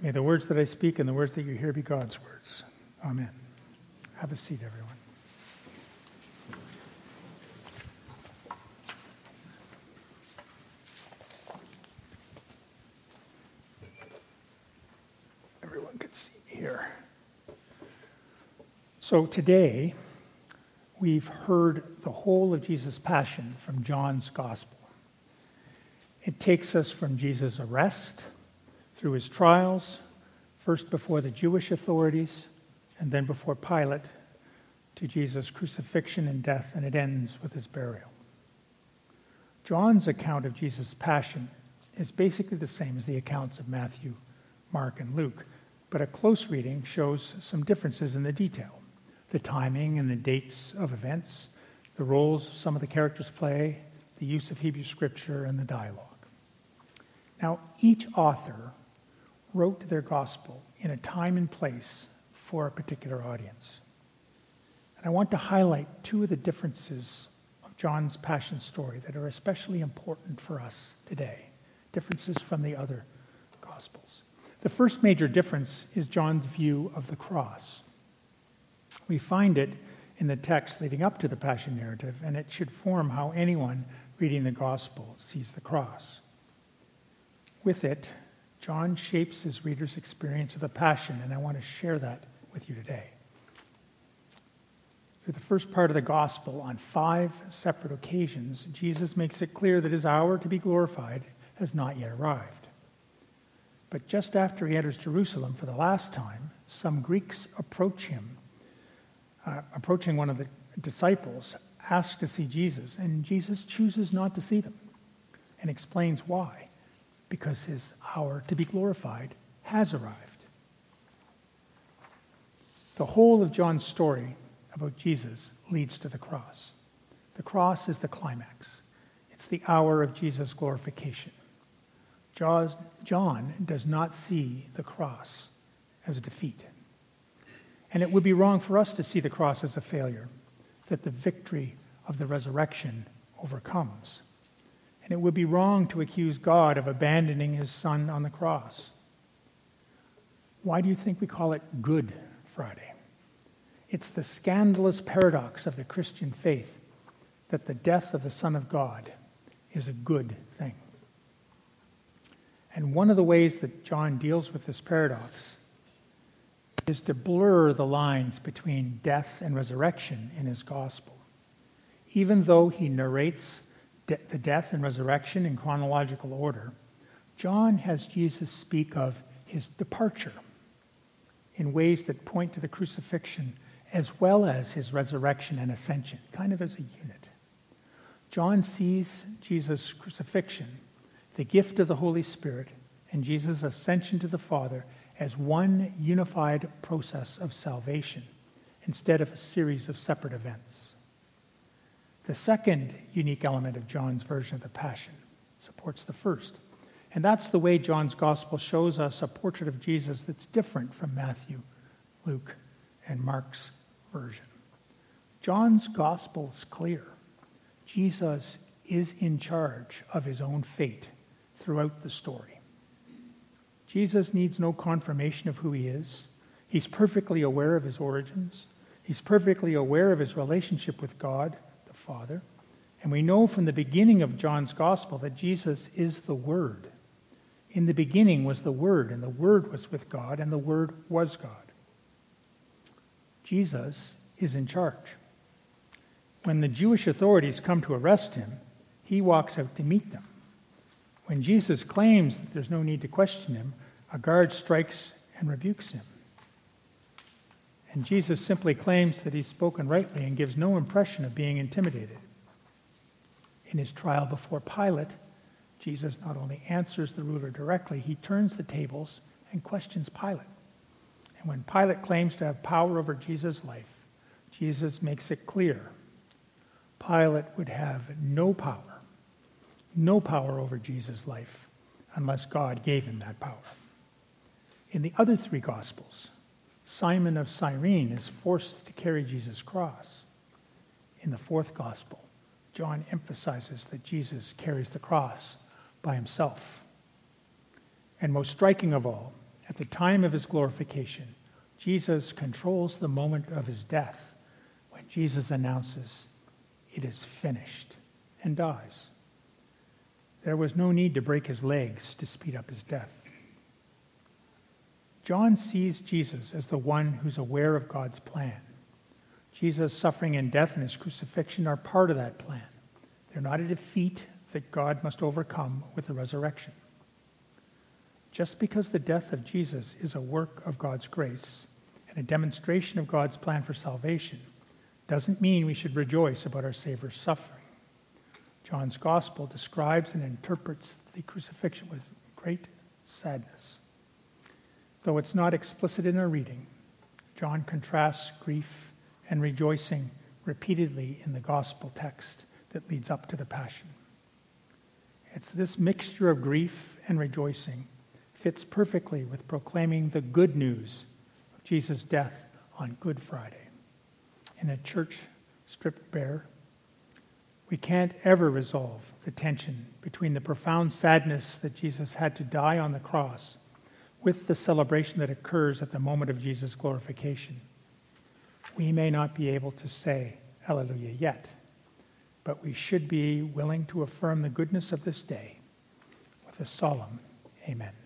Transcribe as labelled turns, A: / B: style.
A: May the words that I speak and the words that you hear be God's words. Amen. Have a seat, everyone. Everyone can see me here. So today, we've heard the whole of Jesus' passion from John's Gospel. It takes us from Jesus' arrest, through his trials, first before the Jewish authorities, and then before Pilate, to Jesus' crucifixion and death, and it ends with his burial. John's account of Jesus' passion is basically the same as the accounts of Matthew, Mark, and Luke, but a close reading shows some differences in the detail. The timing and the dates of events, the roles some of the characters play, the use of Hebrew scripture, and the dialogue. Now, each author wrote their gospel in a time and place for a particular audience. And I want to highlight two of the differences of John's passion story that are especially important for us today, differences from the other gospels. The first major difference is John's view of the cross. We find it in the text leading up to the Passion narrative, and it should form how anyone reading the Gospel sees the cross. With it, John shapes his reader's experience of the Passion, and I want to share that with you today. Through the first part of the Gospel, on 5 separate occasions, Jesus makes it clear that his hour to be glorified has not yet arrived. But just after he enters Jerusalem for the last time, some Greeks approach him, approaching one of the disciples, ask to see Jesus, and Jesus chooses not to see them and explains why. Because his hour to be glorified has arrived. The whole of John's story about Jesus leads to the cross. The cross is the climax. It's the hour of Jesus' glorification. John does not see the cross as a defeat. And it would be wrong for us to see the cross as a failure, that the victory of the resurrection overcomes. And it would be wrong to accuse God of abandoning his Son on the cross. Why do you think we call it Good Friday? It's the scandalous paradox of the Christian faith that the death of the Son of God is a good thing. And one of the ways that John deals with this paradox is to blur the lines between death and resurrection in his gospel. Even though he narrates the death and resurrection in chronological order, John has Jesus speak of his departure in ways that point to the crucifixion as well as his resurrection and ascension, kind of as a unit. John sees Jesus' crucifixion, the gift of the Holy Spirit, and Jesus' ascension to the Father as one unified process of salvation instead of a series of separate events. The second unique element of John's version of the Passion supports the first, and that's the way John's Gospel shows us a portrait of Jesus that's different from Matthew, Luke, and Mark's version. John's Gospel is clear. Jesus is in charge of his own fate throughout the story. Jesus needs no confirmation of who he is. He's perfectly aware of his origins. He's perfectly aware of his relationship with God, the Father. And we know from the beginning of John's Gospel that Jesus is the Word. In the beginning was the Word, and the Word was with God, and the Word was God. Jesus is in charge. When the Jewish authorities come to arrest him, he walks out to meet them. When Jesus claims that there's no need to question him, a guard strikes and rebukes him. And Jesus simply claims that he's spoken rightly and gives no impression of being intimidated. In his trial before Pilate, Jesus not only answers the ruler directly, he turns the tables and questions Pilate. And when Pilate claims to have power over Jesus' life, Jesus makes it clear Pilate would have no power over Jesus' life unless God gave him that power. In the other 3 Gospels, Simon of Cyrene is forced to carry Jesus' cross. In the 4th Gospel, John emphasizes that Jesus carries the cross by himself. And most striking of all, At the time of his glorification, Jesus controls the moment of his death when Jesus announces, "It is finished," and dies. There was no need to break his legs to speed up his death. John sees Jesus as the one who's aware of God's plan. Jesus' suffering and death and his crucifixion are part of that plan. They're not a defeat that God must overcome with the resurrection. Just because the death of Jesus is a work of God's grace and a demonstration of God's plan for salvation doesn't mean we should rejoice about our Savior's suffering. John's gospel describes and interprets the crucifixion with great sadness. Though it's not explicit in our reading, John contrasts grief and rejoicing repeatedly in the gospel text that leads up to the Passion. It's this mixture of grief and rejoicing fits perfectly with proclaiming the good news of Jesus' death on Good Friday. In a church stripped bare, we can't ever resolve the tension between the profound sadness that Jesus had to die on the cross with the celebration that occurs at the moment of Jesus' glorification. We may not be able to say Alleluia yet, but we should be willing to affirm the goodness of this day with a solemn Amen.